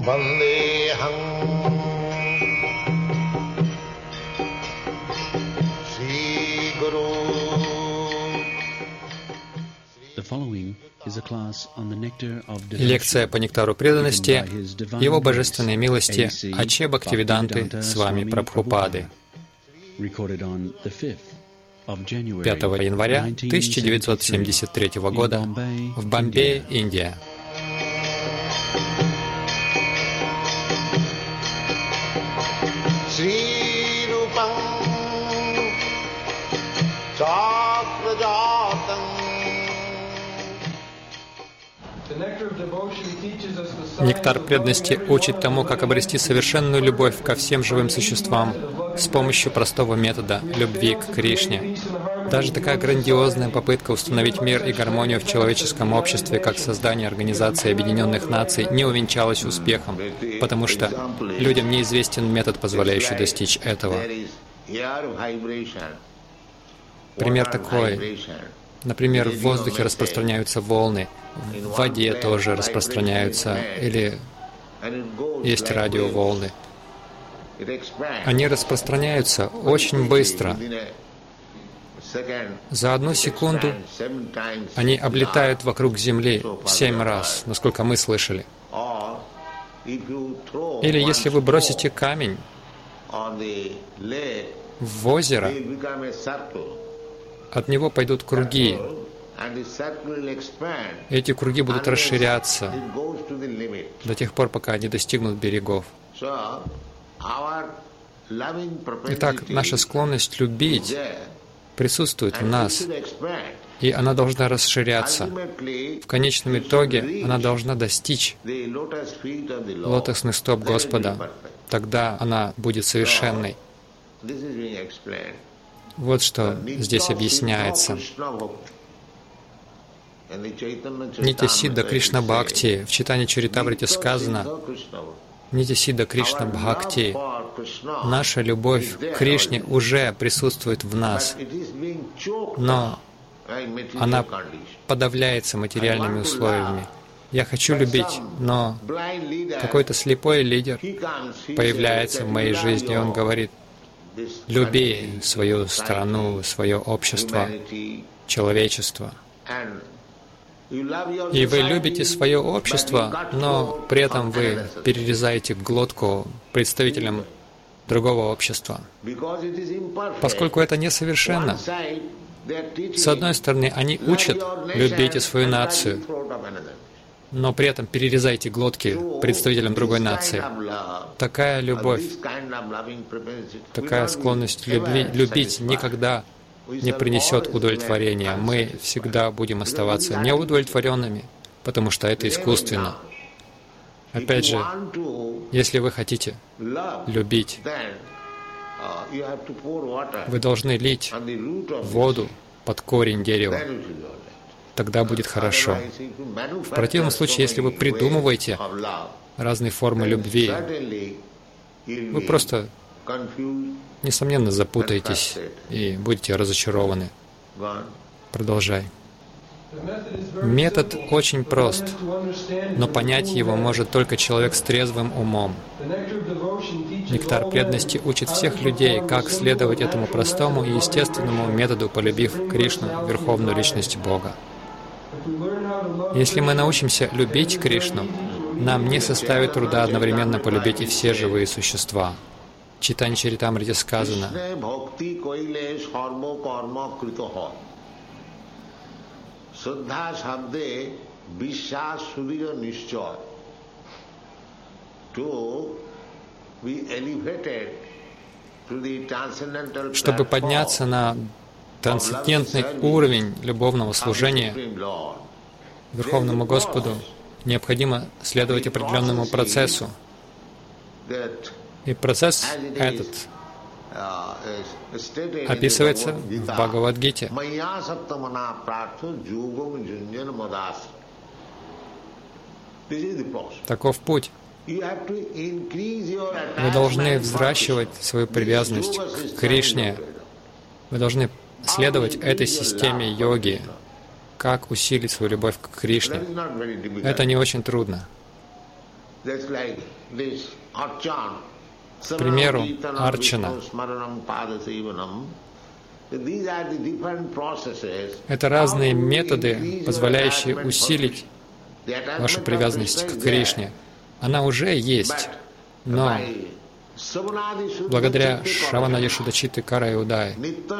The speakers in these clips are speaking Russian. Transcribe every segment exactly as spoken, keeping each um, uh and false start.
Vandeham Sri Guru. Лекция по нектару преданности, Его Божественной милости, Аче Бхактивиданты Свами Прабхупады. пятого января тысяча девятьсот семьдесят третьего года в Бомбее, Индия. Нектар преданности учит тому, как обрести совершенную любовь ко всем живым существам с помощью простого метода любви к Кришне. Даже такая грандиозная попытка установить мир и гармонию в человеческом обществе, как создание Организации Объединенных Наций, не увенчалась успехом, потому что людям неизвестен метод, позволяющий достичь этого. Пример такой. Например, в воздухе распространяются волны, в воде тоже распространяются, или есть радиоволны. Они распространяются очень быстро. За одну секунду они облетают вокруг Земли семь раз, насколько мы слышали. Или если вы бросите камень в озеро, от него пойдут круги. Эти круги будут расширяться до тех пор, пока они достигнут берегов. Итак, наша склонность любить присутствует в нас, и она должна расширяться. В конечном итоге она должна достичь лотосных стоп Господа. Тогда она будет совершенной. Вот что здесь объясняется. Нитя-сидда Кришна Бхакти. В Чайтанья Чаритамрите сказано: Нитя-сидда Кришна Бхакти. Наша любовь к Кришне уже присутствует в нас, но она подавляется материальными условиями. Я хочу любить, но какой-то слепой лидер появляется в моей жизни, и он говорит: люби свою страну, свое общество, человечество. И вы любите свое общество, но при этом вы перерезаете глотку представителям другого общества. Поскольку это несовершенно, с одной стороны, они учат «любите свою нацию», но при этом перерезайте глотки представителям другой нации. Такая любовь, такая склонность любви, любить никогда не принесет удовлетворения. Мы всегда будем оставаться неудовлетворенными, потому что это искусственно. Опять же, если вы хотите любить, вы должны лить воду под корень дерева. Тогда будет хорошо. В противном случае, если вы придумываете разные формы любви, вы просто, несомненно, запутаетесь и будете разочарованы. Продолжай. Метод очень прост, но понять его может только человек с трезвым умом. Нектар преданности учит всех людей, как следовать этому простому и естественному методу, полюбив Кришну, Верховную Личность Бога. Если мы научимся любить Кришну, нам не составит труда одновременно полюбить и все живые существа. В Чайтанья Чаритамрите сказано: чтобы подняться на трансцендентный уровень любовного служения Верховному Господу, необходимо следовать определенному процессу. И процесс этот описывается в Бхагавад-гите. Таков путь. Вы должны взращивать свою привязанность к Кришне. Вы должны следовать этой системе йоги. Как усилить свою любовь к Кришне? Это не очень трудно. К примеру, арчана. Это разные методы, позволяющие усилить вашу привязанность к Кришне. Она уже есть, но благодаря Шраванади Шудачиты Карая Удай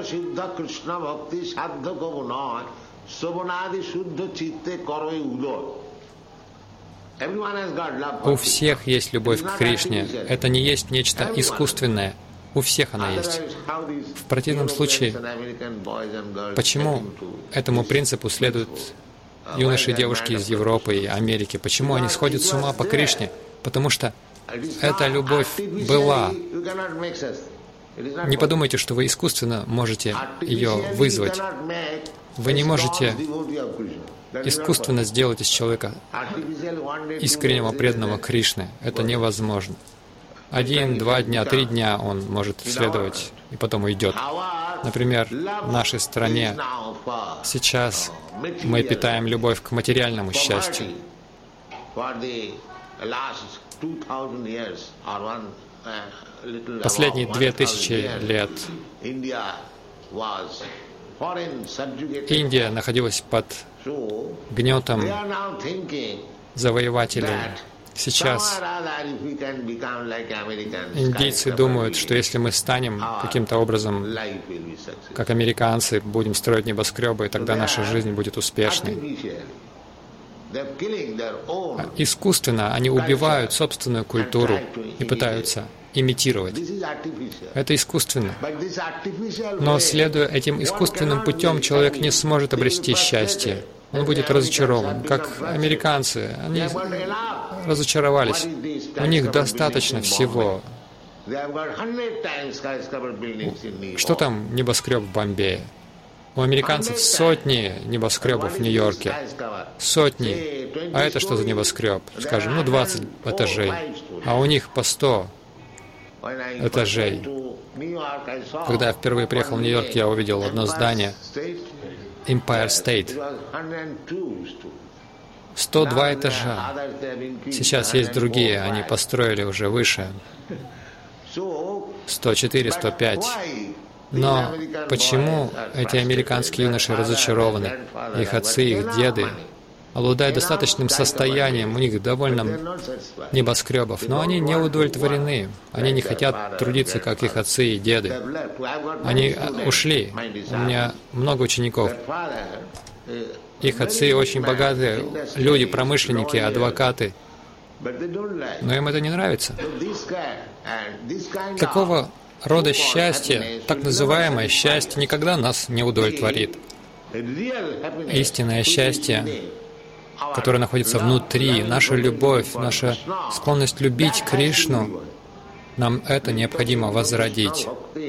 у всех есть любовь к Кришне. Это не есть нечто искусственное. У всех она есть. В противном случае, почему этому принципу следуют юноши и девушки из Европы и Америки? Почему они сходят с ума по Кришне? Потому что эта любовь была. Не подумайте, что вы искусственно можете ее вызвать. Вы не можете искусственно сделать из человека искреннего преданного Кришны. Это невозможно. Один, два дня, три дня он может следовать и потом уйдет. Например, в нашей стране сейчас мы питаем любовь к материальному счастью. Последние две тысячи лет Индия находилась под гнетом завоевателей. Сейчас индийцы думают, что если мы станем каким-то образом, как американцы, будем строить небоскребы, и тогда наша жизнь будет успешной. Искусственно они убивают собственную культуру и пытаются имитировать. Это искусственно. Но следуя этим искусственным путем, человек не сможет обрести счастье. Он будет разочарован. Как американцы, они разочаровались. У них достаточно всего. Что там небоскреб в Бомбее? У американцев сотни небоскребов в Нью-Йорке. Сотни. А это что за небоскреб? Скажем, ну двадцать этажей. А у них по сто этажей. Когда я впервые приехал в Нью-Йорк, я увидел одно здание. Empire State. сто два этажа. Сейчас есть другие, они построили уже выше. сто четыре, сто пять. Но почему эти американские юноши разочарованы? Их отцы, их деды обладают достаточным состоянием, у них довольно небоскребов, но они не удовлетворены. Они не хотят трудиться, как их отцы и деды. Они ушли. У меня много учеников. Их отцы очень богатые люди, промышленники, адвокаты. Но им это не нравится. Такого рода счастье, так называемое счастье, никогда нас не удовлетворит. Истинное счастье, которое находится внутри, наша любовь, наша склонность любить Кришну, нам это необходимо возродить.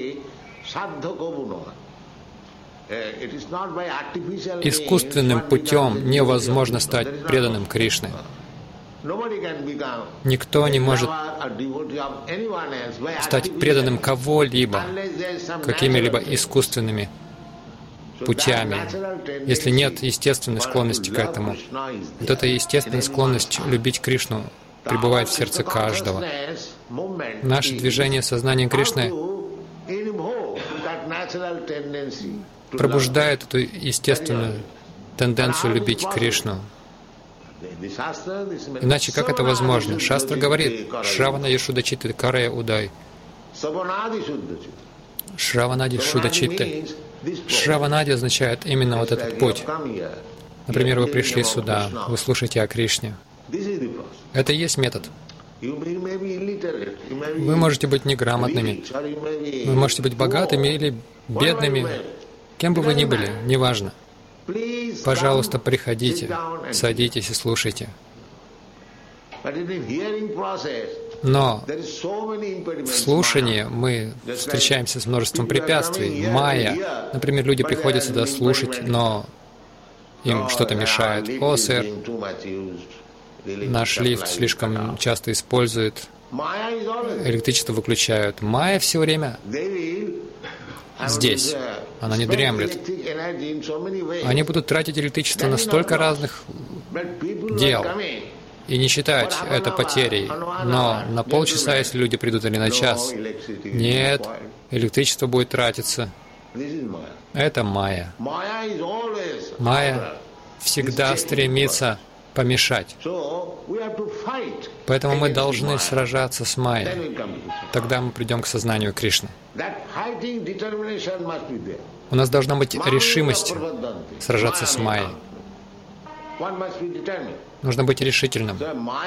Искусственным путем невозможно стать преданным Кришне. Никто не может стать преданным кого-либо какими-либо искусственными путями, если нет естественной склонности к этому. Вот эта естественная склонность любить Кришну пребывает в сердце каждого. Наше движение сознания Кришны пробуждает эту естественную тенденцию любить Кришну. Иначе как это возможно? Шастра говорит, Шраванади Шудачиты Карая Удай. Шраванади Шудачиты. Шраванади означает именно вот этот путь. Например, вы пришли сюда, вы слушаете о Кришне. Это и есть метод. Вы можете быть неграмотными, вы можете быть богатыми или бедными, кем бы вы ни были, неважно. Пожалуйста, приходите, садитесь и слушайте. Но в слушании мы встречаемся с множеством препятствий. Майя. Например, люди приходят сюда слушать, но им что-то мешает. О, сэр, наш лифт слишком часто использует, электричество выключают. Майя все время здесь. Она не дремлет. Они будут тратить электричество на столько разных дел. и не считать это потерей. Но на полчаса, если люди придут, или на час, нет, электричество будет тратиться. Это майя. Майя всегда стремится помешать. Поэтому мы должны сражаться с майей. Тогда мы придем к сознанию Кришны. У нас должна быть решимость сражаться с майей. Нужно быть решительным.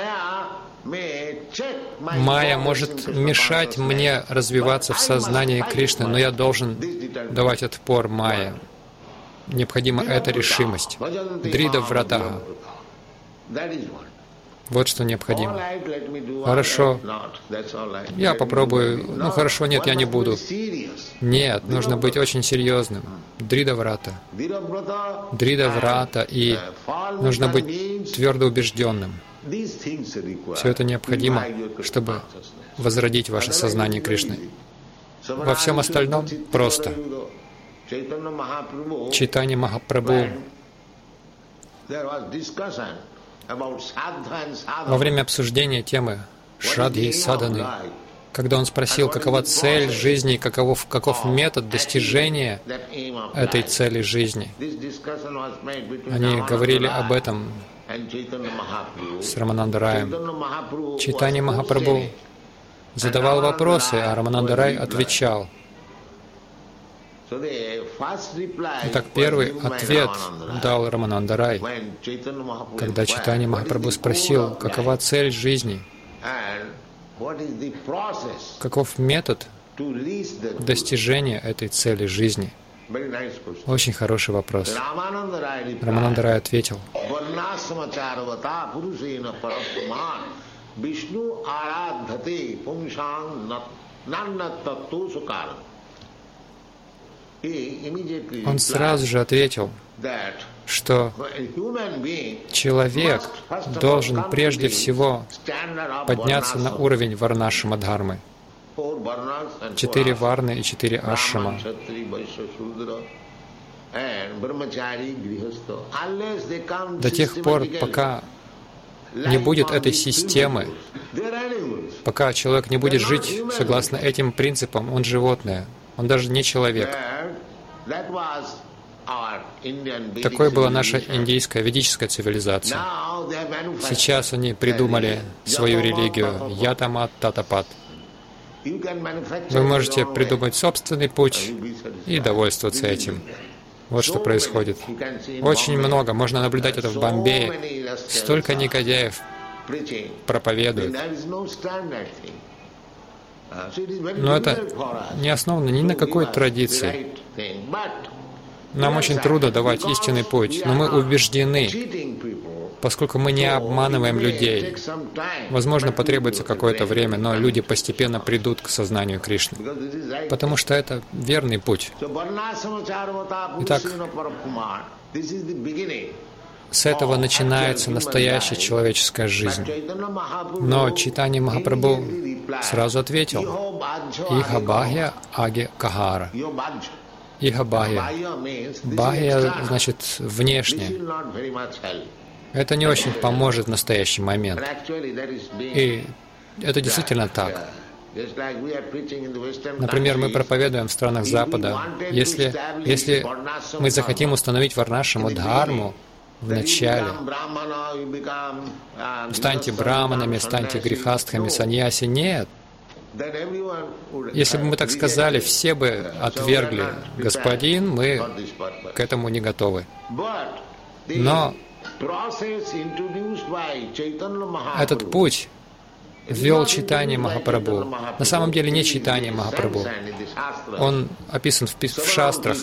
Майя может мешать мне развиваться в сознании Кришны, но я должен давать отпор майе. Необходима эта решимость. Дрида вратага. Вот что необходимо. Хорошо. Я попробую. Ну хорошо, нет, я не буду. Нет, нужно быть очень серьезным. Дрида врата. Дрида врата. И нужно быть твердо убежденным. Все это необходимо, чтобы возродить ваше сознание Кришны. Во всем остальном просто. Чайтанья Махапрабху во время обсуждения темы Шрадхи и Садханы, когда он спросил, какова цель жизни, каков, каков метод достижения этой цели жизни, они говорили об этом с Рамананда Раем. Чайтанья Махапрабху задавал вопросы, а Рамананда Рай отвечал. Итак, первый ответ дал Рамананда Рай, когда Чайтанья Махапрабху спросил, какова цель жизни, каков метод достижения этой цели жизни. Очень хороший вопрос. Рамананда Рай ответил. Он сразу же ответил, что человек должен прежде всего подняться на уровень варнашрама-дхармы. Четыре варны и четыре ашрама. До тех пор, пока не будет этой системы, пока человек не будет жить согласно этим принципам, он животное, он даже не человек. Такой была наша индийская ведическая цивилизация. Сейчас они придумали свою религию Ятамат Татапат. Вы можете придумать собственный путь и довольствоваться этим. Вот что происходит. Очень много. Можно наблюдать это в Бомбее. Столько негодяев проповедуют. Но это не основано ни на какой традиции. Нам очень трудно давать истинный путь, но мы убеждены, поскольку мы не обманываем людей. Возможно, потребуется какое-то время, но люди постепенно придут к сознанию Кришны, потому что это верный путь. Итак, с этого начинается настоящая человеческая жизнь. Но Чайтанья Махапрабху сразу ответил: «Иха бхагья аге кахара». Иха бхагья. Бхагья значит внешне. Это не очень поможет в настоящий момент. И это действительно так. Например, мы проповедуем в странах Запада. Если, если мы захотим установить варнашраму-дхарму в начале, станьте браманами, станьте грихастхами, саньяси, нет. Если бы мы так сказали, все бы отвергли. Господин, мы к этому не готовы. Но этот путь ввел Чайтанья Махапрабху. На самом деле не Чайтанья Махапрабху. Он описан в, в шастрах.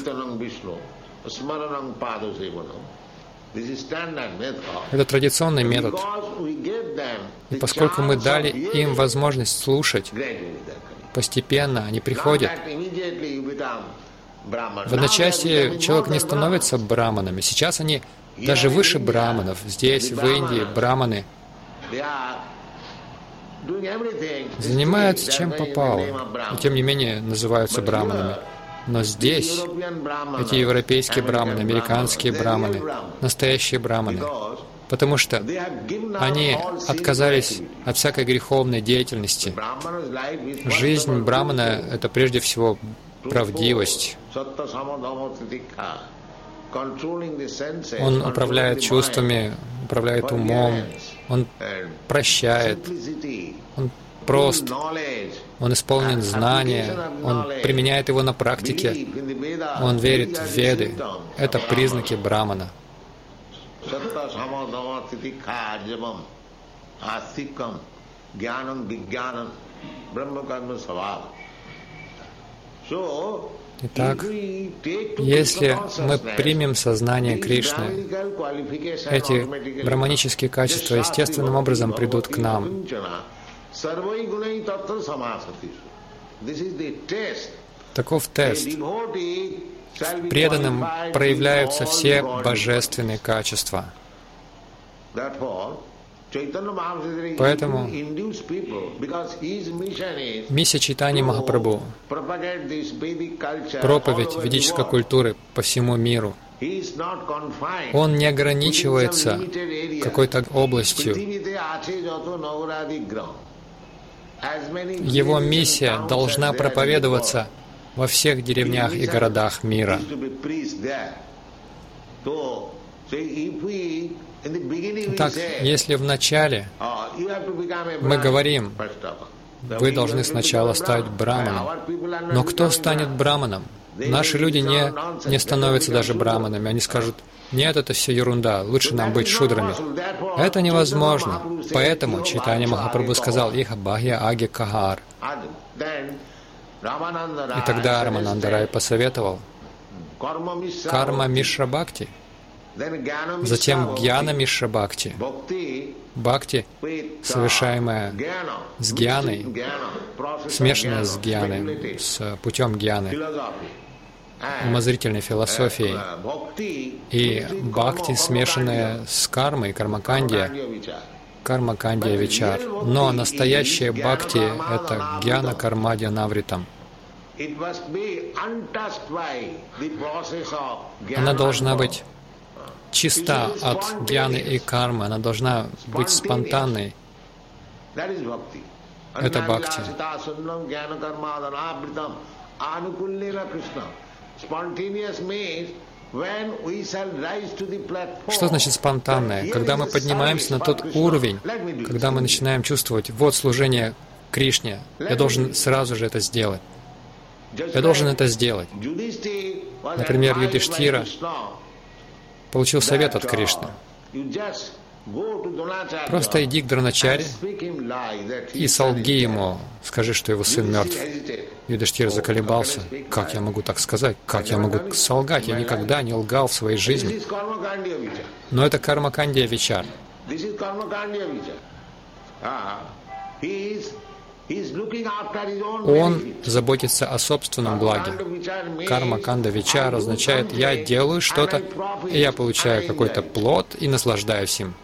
Это традиционный метод. И поскольку мы дали им возможность слушать, постепенно они приходят. В одночасье человек не становится браманами. Сейчас они даже выше браманов. Здесь, в Индии, браманы занимаются чем попало. И тем не менее называются браманами. Но здесь эти европейские браманы, американские браманы, настоящие браманы. потому что они отказались от всякой греховной деятельности. Жизнь Брамана — это прежде всего правдивость. Он управляет чувствами, управляет умом, он прощает, он прост, он исполнен знания, он применяет его на практике, он верит в Веды. Это признаки Брамана. Итак, если мы примем сознание Кришны, эти браманические качества естественным образом придут к нам. Таков тест. В преданном проявляются все божественные качества. Поэтому миссия Чайтаньи Махапрабху — проповедь ведической культуры по всему миру. Он не ограничивается какой-то областью. Его миссия должна проповедоваться во всех деревнях и городах мира. Итак, если вначале мы говорим, вы должны сначала стать браманом, но кто станет браманом? Наши люди не, не становятся даже браманами. Они скажут, нет, это все ерунда, лучше нам быть шудрами. Это невозможно. Поэтому Чайтанья Махапрабху сказал, «Иха бхагья аги кахар». И тогда Рамананда Рай посоветовал карма мишра бхакти, затем гьяна мишра бхакти. Бхакти, совершаемая с гьяной, смешанная с гьяной, с путем гьяны, умозрительной философией, и бхакти, смешанная с кармой, кармакандия, кармакандия вичар. Но настоящее бхакти — это гьяна кармадья навритам. Она должна быть чиста от гьяны и кармы, она должна быть спонтанной. Это бхакти. Что значит спонтанное? Когда мы поднимаемся на тот уровень, когда мы начинаем чувствовать, вот служение Кришне, я должен сразу же это сделать. Я должен это сделать. Например, Юдхиштхира получил совет от Кришны. Просто иди к Дроначаре и солги ему, скажи, что его сын мертв. Юдхиштхира заколебался. Как я могу так сказать? Как я могу солгать? Я никогда не лгал в своей жизни. Но это кармакандия вичар. Он заботится о собственном благе. Карма канда вичар означает, я делаю что-то, и я получаю какой-то плод и наслаждаюсь им.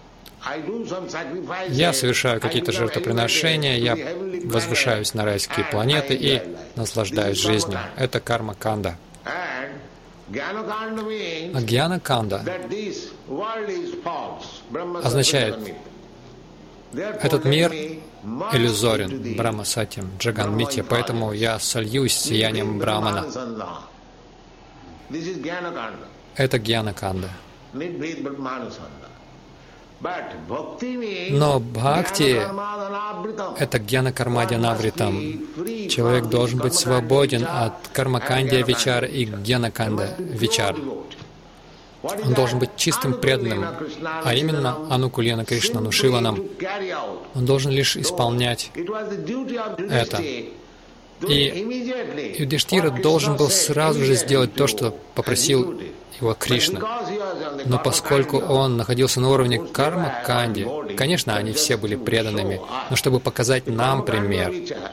Я совершаю какие-то жертвоприношения, я возвышаюсь на райские планеты и наслаждаюсь жизнью. Это карма канда. А гьяна канда означает, этот мир иллюзорен, Брахма Сатьям, Джаган Митья, поэтому я сольюсь с сиянием Брамана. Это гьяна канда. Но бхакти — это гьяна кармадья навритам. Человек должен быть свободен от кармакандия вичара и гьяна канда вичар. Он должен быть чистым преданным, а именно Анукулена Кришнану Шиланам. Он должен лишь исполнять это. И Юдхиштхира должен был сразу же сделать то, что попросил его Кришна. Но поскольку он находился на уровне карма-канди, конечно, они все были преданными, но чтобы показать нам пример,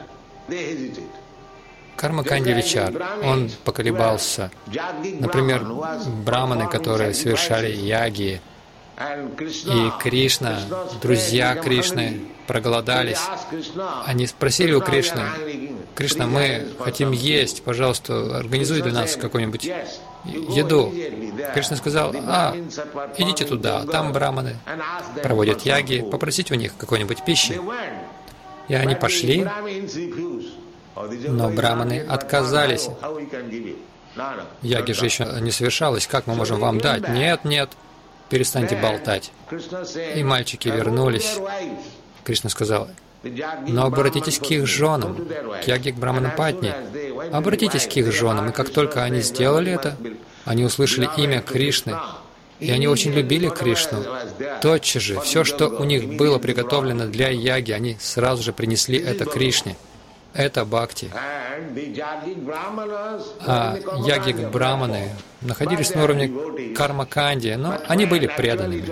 карма-канди вичар, он поколебался. Например, браманы, которые совершали яги, и Кришна, друзья Кришны, проголодались. Они спросили у Кришны, Кришна, мы хотим есть, пожалуйста, организуй для нас какой-нибудь еду. Кришна сказал: а, идите туда, там браманы проводят яги, попросите у них какой-нибудь пищи. И они пошли, но браманы отказались. Яги же еще не совершалось, как мы можем вам дать? Нет, нет, перестаньте болтать. И мальчики вернулись. Кришна сказал: но обратитесь к их женам, к яги, к браманам Патни. Обратитесь к их женам, и как только они сделали это, они услышали имя Кришны, и они очень любили Кришну. Тотчас же, все, что у них было приготовлено для яги, они сразу же принесли это Кришне. Это бхакти. А яги-браманы находились на уровне карма-канди, но они были преданными.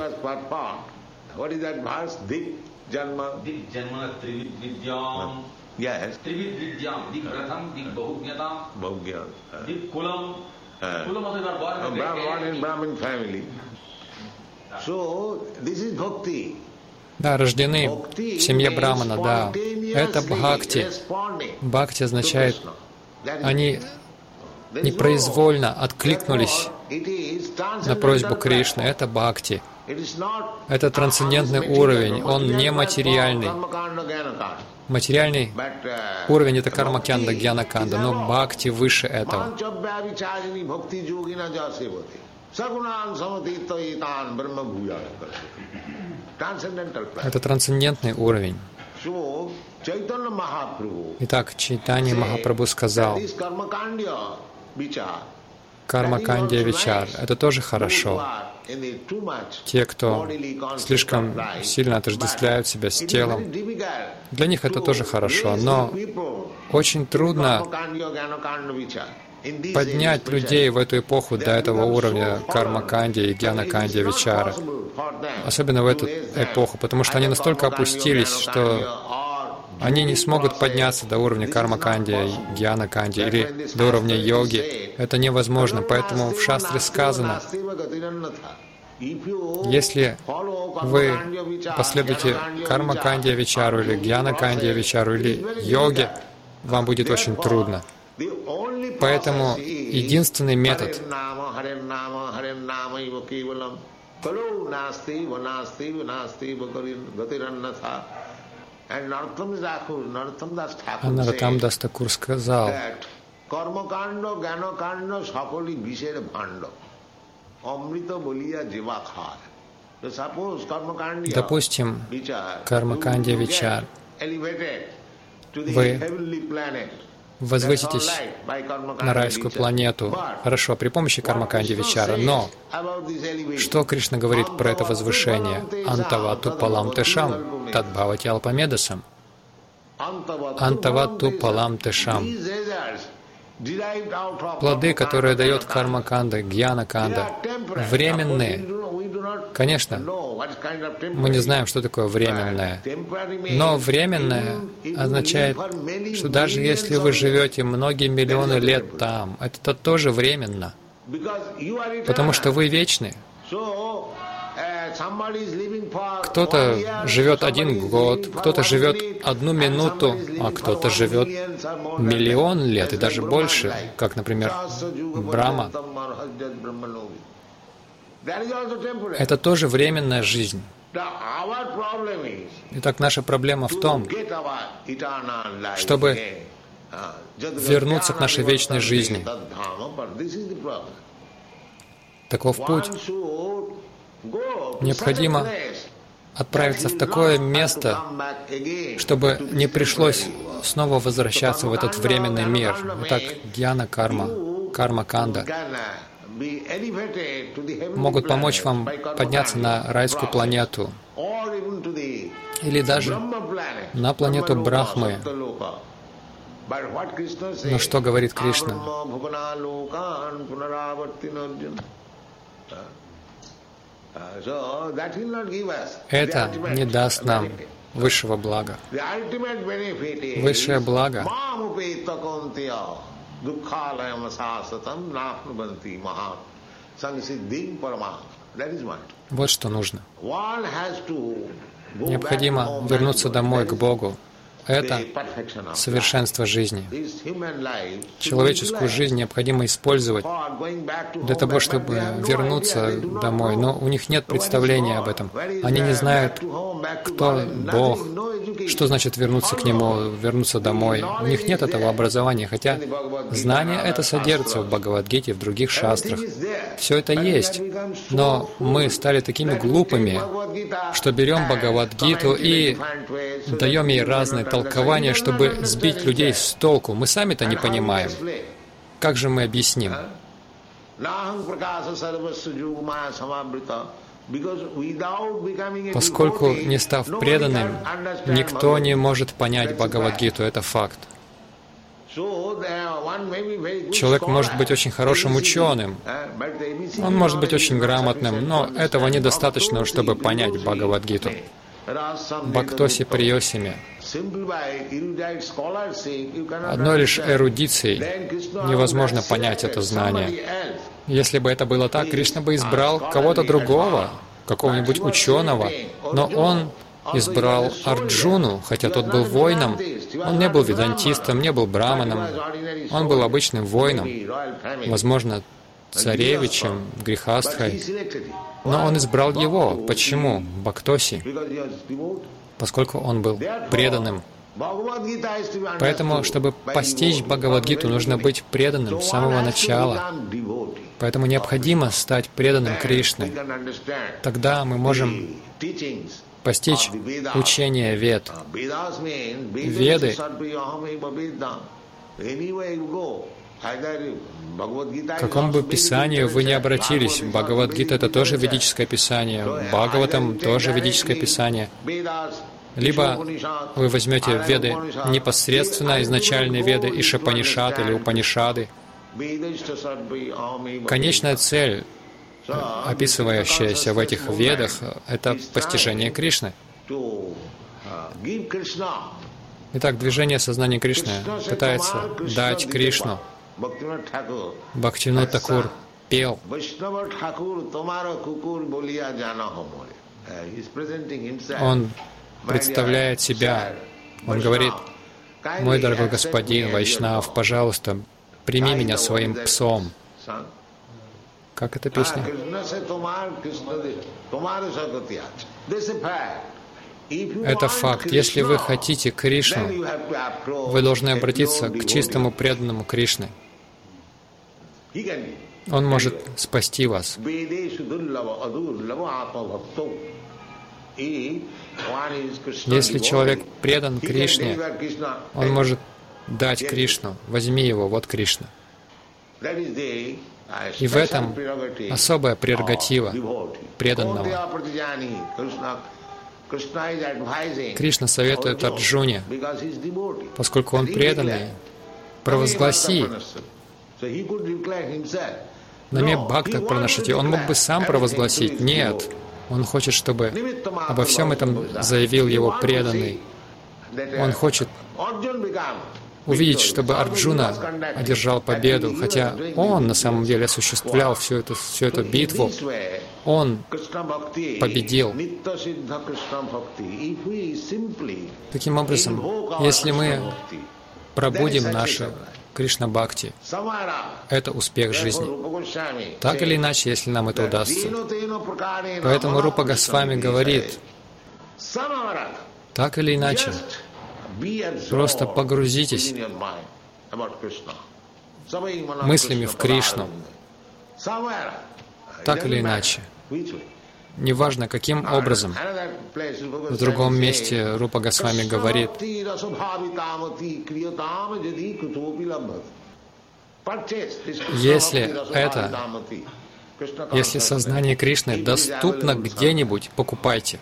Да, рождены в семье Брамана, да. Это бхакти. Бхакти означает, они непроизвольно откликнулись на просьбу Кришны. Это бхакти. Это трансцендентный уровень, он не материальный. Материальный уровень — это карма-канда, гьяна-канда, но бхакти выше этого. Это трансцендентный уровень. Итак, Чайтанья Махапрабху сказал: карма-кандия вичар — это тоже хорошо. Те, кто слишком сильно отождествляют себя с телом, для них это тоже хорошо, но очень трудно поднять людей в эту эпоху до этого уровня карма-кандия и гьяна-кандия вичара, особенно в эту эпоху, потому что они настолько опустились, что они не смогут подняться до уровня карма-кандия, гьяна-кандия или до уровня йоги. Это невозможно, поэтому в шастре сказано: если вы последуете карма-кандия вичару или гьяна-кандия вичару или йоге, вам будет очень трудно. Поэтому единственный метод Нароттам Дас Такур сказал: допустим, карма-кандия вичар, вы возвыситесь на райскую планету. Хорошо, при помощи карма-канди вичара. Но что Кришна говорит про это возвышение? Антавату палам тешам, тадбхавати алпамедасам. Антавату палам тешам. Плоды, которые дает карма-канда, гьяна-канда, временные. Конечно, мы не знаем, что такое временное. Но временное означает, что даже если вы живете многие миллионы лет там, это тоже временно. Потому что вы вечны. Кто-то живет один год, кто-то живет одну минуту, а кто-то живет миллион лет и даже больше, как, например, Брахма. Это тоже временная жизнь. Итак, наша проблема в том, чтобы вернуться к нашей вечной жизни. Таков путь. Необходимо отправиться в такое место, чтобы не пришлось снова возвращаться в этот временный мир. Итак, гьяна-карма, карма-канда могут помочь вам подняться на райскую планету или даже на планету Брахмы. Но что говорит Кришна? Это не даст нам высшего блага. Высшее благо вот что нужно. Необходимо вернуться домой к Богу, это совершенство жизни. Человеческую жизнь необходимо использовать для того, чтобы вернуться домой, но у них нет представления об этом. Они не знают, кто Бог, что значит вернуться к Нему, вернуться домой. У них нет этого образования, хотя знание это содержится в Бхагавад-гите, в других шастрах. Все это есть, но мы стали такими глупыми, что берем Бхагавад-гиту и даем ей разные толкования, чтобы сбить людей с толку. Мы сами-то не понимаем. Как же мы объясним? Поскольку, не став преданным, никто не может понять Бхагавад-гиту, это факт. Человек может быть очень хорошим ученым, он может быть очень грамотным, но этого недостаточно, чтобы понять Бхагавад-гиту. Бхактоси Приосими. Одной лишь эрудицией невозможно понять это знание. Если бы это было так, Кришна бы избрал кого-то другого, какого-нибудь ученого, но он избрал Арджуну, хотя тот был воином. Он не был ведантистом, не был браманом, он был обычным воином, возможно, царевичем, грехастхой. Но он избрал его. Почему? Бхактоси. Поскольку он был преданным. Поэтому, чтобы постичь Бхагавад-гиту, нужно быть преданным с самого начала. Поэтому необходимо стать преданным Кришны. Тогда мы можем постичь учение Вед. Веды к какому бы писанию вы ни обратились, Бхагавад-гита — это тоже ведическое писание, Бхагаватам — тоже ведическое писание. Либо вы возьмете Веды непосредственно, изначальные Веды, Ишапанишад или Упанишады. Конечная цель, описывающаяся в этих Ведах, это постижение Кришны. Итак, движение сознания Кришны пытается дать Кришну. Бхактивинод Тхакур пел. Он представляет себя. Он говорит: «Мой дорогой господин Вайшнав, пожалуйста, прими меня своим псом». Как эта песня? Это факт. Если вы хотите Кришну, вы должны обратиться к чистому преданному Кришне. Он может спасти вас. Если человек предан Кришне, он может дать Кришну. Возьми его, вот Кришна. И в этом особая прерогатива преданного. Кришна советует Арджуне, поскольку он преданный, провозгласи наме бхакта пранашати. Он мог бы сам провозгласить. Нет. Он хочет, чтобы обо всем этом заявил его преданный. Он хочет увидеть, чтобы Арджуна одержал победу, хотя он на самом деле осуществлял всю эту, всю эту битву. Он победил. Таким образом, если мы пробудим наше Кришна-бхакти, это успех жизни. Так или иначе, если нам это удастся. Поэтому Рупа Госвами говорит, так или иначе, просто погрузитесь мыслями в Кришну. Так или иначе. Неважно, каким образом. В другом месте Рупа Госвами говорит, если это, если сознание Кришны доступно где-нибудь, покупайте.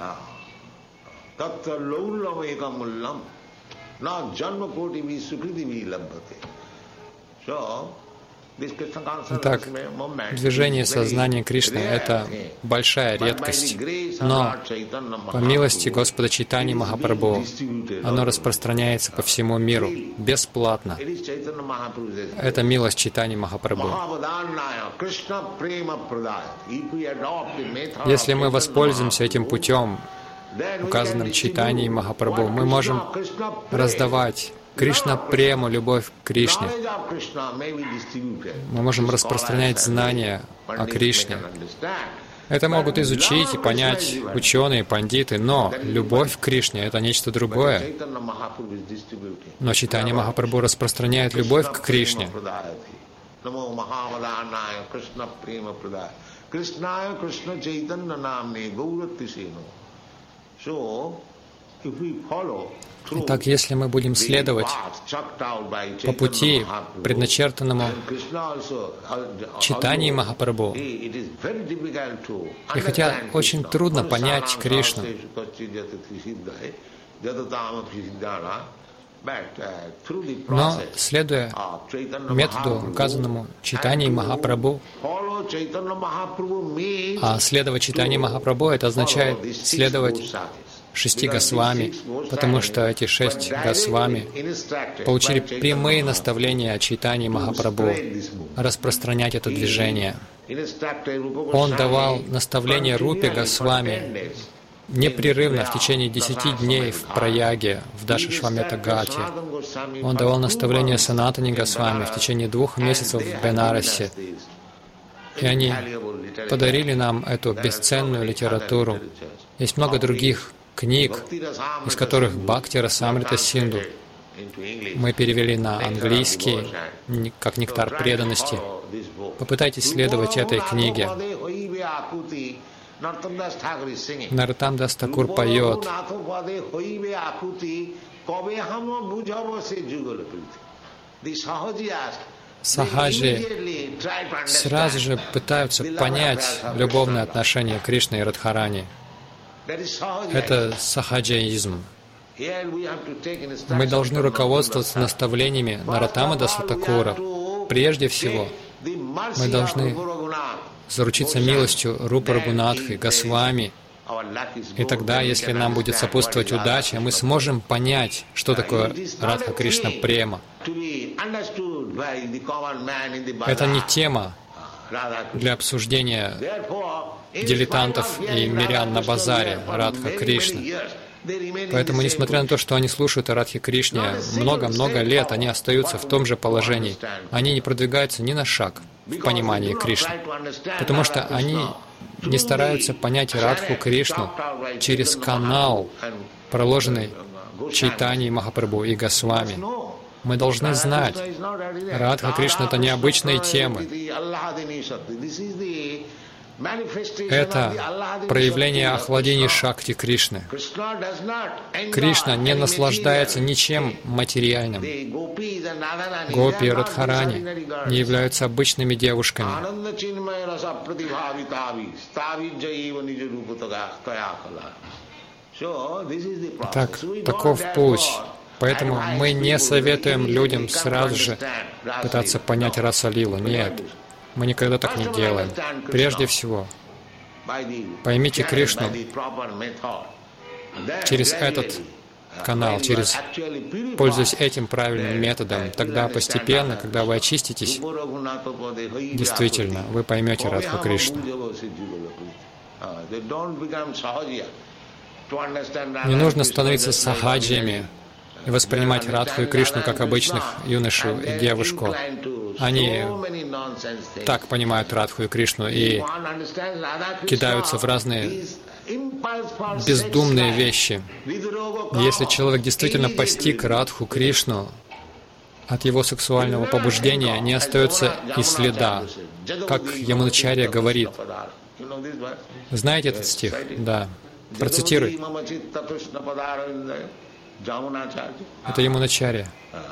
Итак, движение сознания Кришны — это большая редкость, но по милости Господа Чайтаньи Махапрабху оно распространяется по всему миру бесплатно. Это милость Чайтаньи Махапрабху. Если мы воспользуемся этим путем указанном читании Махапрабху, мы можем раздавать Кришна-прему, любовь к Кришне. Мы можем распространять знания о Кришне. Это могут изучить и понять ученые, пандиты, но любовь к Кришне — это нечто другое. Но читание Махапрабху распространяет любовь к Кришне. Итак, если мы будем следовать по пути, предначертанному читанию Махапрабху, и хотя очень трудно понять Кришну, но, следуя методу, указанному читанию Махапрабху, а следовать читанию Махапрабху — это означает следовать шести Госвами, потому что эти шесть Госвами получили прямые наставления о читании Махапрабху, распространять это движение. Он давал наставления Рупе Госвами непрерывно в течение десяти дней в Праяге, в Дашишвамета-Гате. Он давал наставления Санатани Госвами в течение двух месяцев в Бенарасе. И они подарили нам эту бесценную литературу. Есть много других книг, из которых Бхакти Расамрита Синду мы перевели на английский, как «Нектар преданности». Попытайтесь следовать этой книге. Нароттам Дас Такур поет: сахаджи сразу же пытаются понять любовные отношения Кришны и Радхарани. Это сахаджаизм. Мы должны руководствоваться наставлениями Нароттама Даса Такура. Прежде всего, мы должны заручиться милостью Рупа Рагунатхи, Госвами. И тогда, если нам будет сопутствовать удача, мы сможем понять, что такое Радха Кришна Према. Это не тема для обсуждения дилетантов и мирян на базаре Радха Кришна. Поэтому, несмотря на то, что они слушают о Радхе Кришне много-много лет, они остаются в том же положении. Они не продвигаются ни на шаг в понимании Кришны, потому что они не стараются понять Радху Кришну через канал, проложенный Чайтаньей Махапрабху и Госвами. Мы должны знать, Радха Кришна — это необычные темы. Это проявление охладения Шакти Кришны. Кришна не наслаждается ничем материальным. Гопи и Радхарани не являются обычными девушками. Так, таков путь. Поэтому мы не советуем людям сразу же пытаться понять Раса-лилу. Нет. Мы никогда так не делаем. Прежде всего, поймите Кришну через этот канал, через, пользуясь этим правильным методом. Тогда постепенно, когда вы очиститесь, действительно, вы поймете Радху Кришну. Не нужно становиться сахаджиями и воспринимать Радху и Кришну как обычных юношу и девушку. Они так понимают Радху и Кришну и кидаются в разные бездумные вещи. Если человек действительно постиг Радху Кришну, от его сексуального побуждения не остается и следа. Как Ямуначарья говорит. Знаете этот стих? Да. Процитируй. Это Ямуначарья.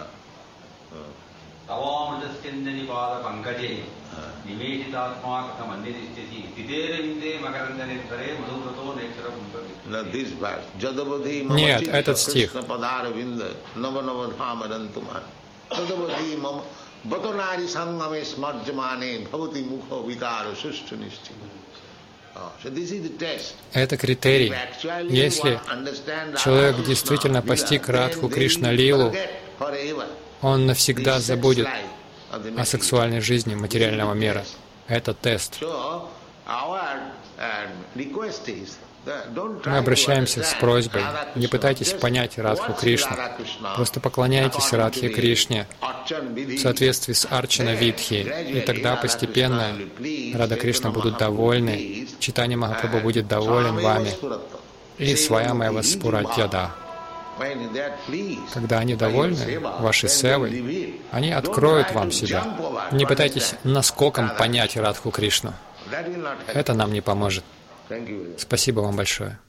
Нет, этот стих. Это критерий. Если человек действительно постиг Радху Кришна Лилу, он навсегда забудет о сексуальной жизни материального мира. Это тест. Мы обращаемся с просьбой, не пытайтесь понять Радху Кришну, просто поклоняйтесь Радхе Кришне в соответствии с Арчана Видхи, и тогда постепенно Рада Кришна будут довольны, Чайтанья Махапрабху будет доволен вами, и Сваямева Спуратьяда. Когда они довольны вашей севой, они откроют вам себя. Не пытайтесь наскоком понять Радху Кришну. Это нам не поможет. Спасибо вам большое.